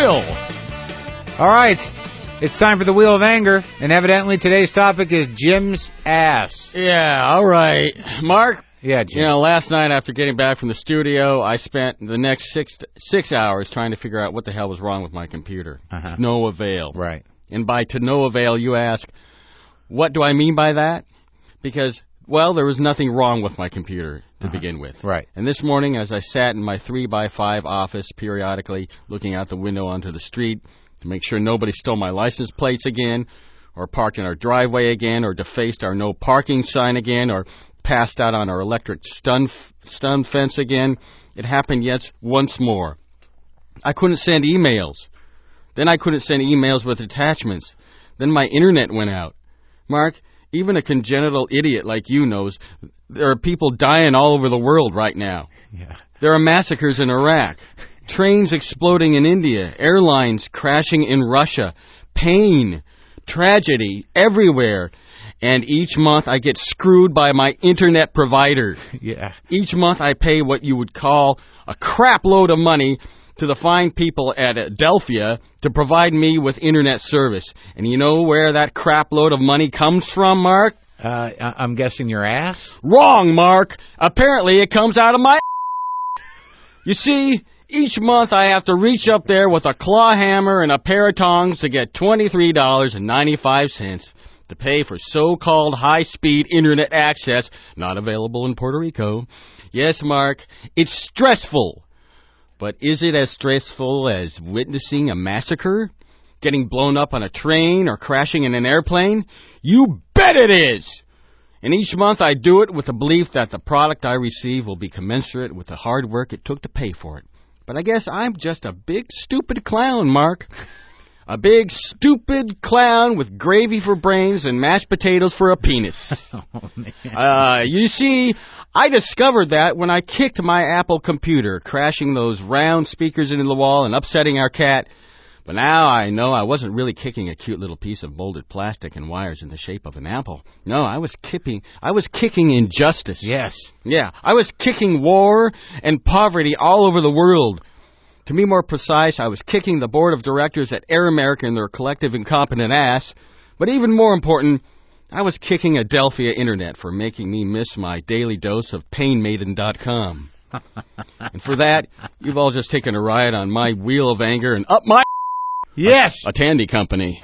Will. All right. It's time for the Wheel of Anger, and evidently today's topic is Jim's ass. Yeah, all right. Mark? Yeah, Jim. You know, last night after getting back from the studio, I spent the next six hours trying to figure out what the hell was wrong with my computer. No avail. Right. And by to no avail, you ask, what do I mean by that? Because, well, there was nothing wrong with my computer to begin with. Right. And this morning, as I sat in my 3x5 office periodically looking out the window onto the street to make sure nobody stole my license plates again, or parked in our driveway again, or defaced our no parking sign again, or passed out on our electric stun fence again, it happened yet once more. I couldn't send emails. Then I couldn't send emails with attachments. Then my internet went out. Mark, even a congenital idiot like you knows there are people dying all over the world right now. Yeah. There are massacres in Iraq, trains exploding in India, airlines crashing in Russia, pain, tragedy everywhere. And each month I get screwed by my internet provider. Yeah. Each month I pay what you would call a crap load of money to the fine people at Adelphia to provide me with internet service. And you know where that crap load of money comes from, Mark? I'm guessing your ass? Wrong, Mark. Apparently it comes out of my... You see, each month I have to reach up there with a claw hammer and a pair of tongs to get $23.95 to pay for so-called high-speed internet access not available in Puerto Rico. Yes, Mark, it's stressful. But is it as stressful as witnessing a massacre? Getting blown up on a train or crashing in an airplane? You bet it is! And each month I do it with the belief that the product I receive will be commensurate with the hard work it took to pay for it. But I guess I'm just a big stupid clown, Mark. A big stupid clown with gravy for brains and mashed potatoes for a penis. Oh, man. You see, I discovered that when I kicked my Apple computer, crashing those round speakers into the wall and upsetting our cat. But now I know I wasn't really kicking a cute little piece of molded plastic and wires in the shape of an apple. No, I was kicking injustice. Yes. Yeah, I was kicking war and poverty all over the world. To be more precise, I was kicking the board of directors at Air America in their collective incompetent ass. But even more important, I was kicking Adelphia Internet for making me miss my daily dose of PainMaiden.com. And for that, you've all just taken a ride on my wheel of anger and up my... Yes! A Tandy company.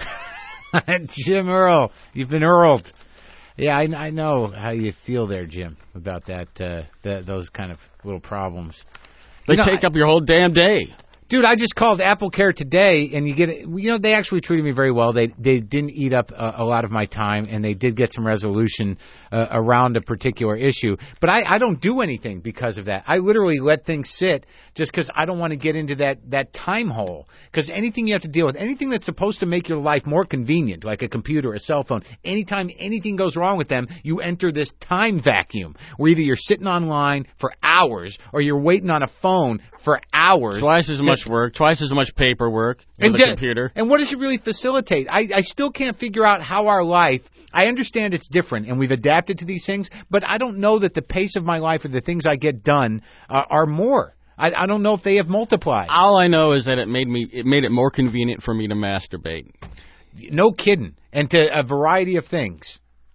Jim Earl, you've been Earled. Yeah, I know how you feel there, Jim, about those kind of little problems. They take up your whole damn day. Dude, I just called AppleCare today, and they actually treated me very well. They didn't eat up a lot of my time, and they did get some resolution around a particular issue. But I don't do anything because of that. I literally let things sit just because I don't want to get into that time hole. Because anything you have to deal with, anything that's supposed to make your life more convenient, like a computer, a cell phone, anytime anything goes wrong with them, you enter this time vacuum where either you're sitting online for hours or you're waiting on a phone for hours. Twice as much work, twice as much paperwork with the computer. And what does it really facilitate? I still can't figure out how our life... I understand it's different, and we've adapted to these things, but I don't know that the pace of my life or the things I get done are more. I don't know if they have multiplied. All I know is that it made it more convenient for me to masturbate. No kidding. And to a variety of things.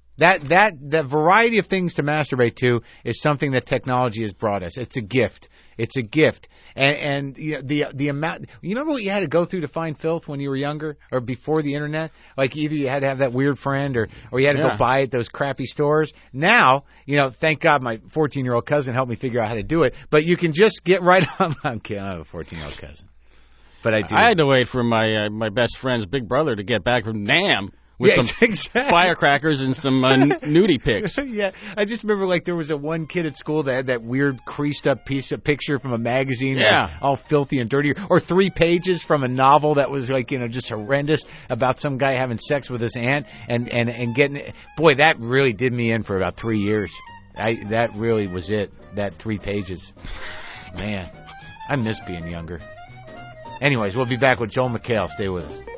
That variety of things to masturbate to is something that technology has brought us. It's a gift. It's a gift. And the amount... You remember what you had to go through to find filth when you were younger or before the Internet? Like either you had to have that weird friend or you had to go buy it at those crappy stores. Now, thank God my 14-year-old cousin helped me figure out how to do it. But you can just get right on... I'm kidding. I have a 14-year-old cousin. But I do. I had to wait for my best friend's big brother to get back from NAMM. With some firecrackers and some nudie pics. Yeah, I just remember there was one kid at school that had that weird creased up picture from a magazine that was all filthy and dirty, or 3 pages from a novel that was just horrendous about some guy having sex with his aunt and getting... Boy, that really did me in for about 3 years. That really was it, that 3 pages. Man, I miss being younger. Anyways, we'll be back with Joel McHale. Stay with us.